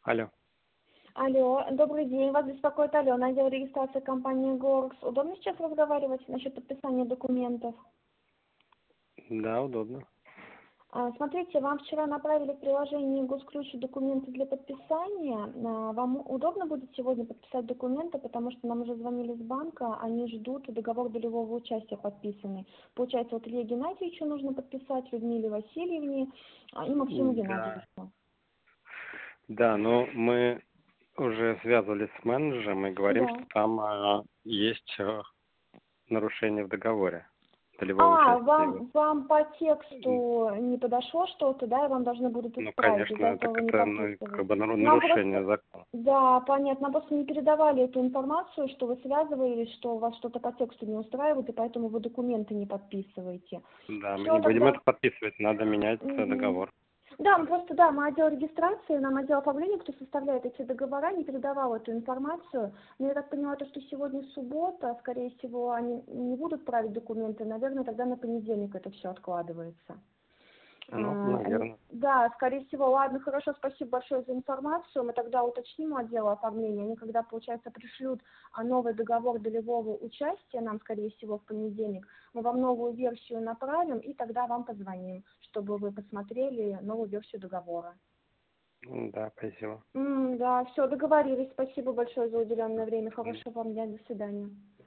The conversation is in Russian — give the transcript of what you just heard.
Алло. Алло, добрый день, вас беспокоит Алена, отдел регистрации компании Горкс. Удобно сейчас разговаривать насчет подписания документов? Да, удобно. Смотрите, вам вчера направили в приложении Госключ документы для подписания. Вам удобно будет сегодня подписать документы, потому что нам уже звонили с банка, они ждут договор долевого участия подписанный. Получается, вот Илье Геннадьевичу нужно подписать, Людмиле Васильевне и Максиму Да. Геннадьевичу. Да, но мы уже связывались с менеджером и говорим, Да. что там есть нарушение в договоре долевого участия. Вам по тексту не подошло что-то, да, и вам должны будут Ну, исправить, из-за конечно, этого так вы не это подписываете. как бы Нам нарушение просто, закона. да, понятно, нам просто не передавали эту информацию, что вы связывались, что вас что-то по тексту не устраивает, и поэтому вы документы не подписываете. Да, мы не Все будем тогда. это подписывать, надо менять Мгм. договор. Да, мы отдел регистрации, нам отдел оформления, кто составляет эти договора, не передавал эту информацию. Но я так поняла, что сегодня суббота, скорее всего, они не будут править документы, наверное, тогда на понедельник это все откладывается. Ну, наверное. Да, скорее всего. Ладно, хорошо, спасибо большое за информацию. Мы тогда уточним у отдела оформления. Они, когда, получается, пришлют новый договор долевого участия, нам, скорее всего, в понедельник, мы вам новую версию направим, и тогда вам позвоним, чтобы вы посмотрели новую версию договора. Да, спасибо. Да, все, договорились. Спасибо большое за уделенное время. Хорошего вам дня. До свидания.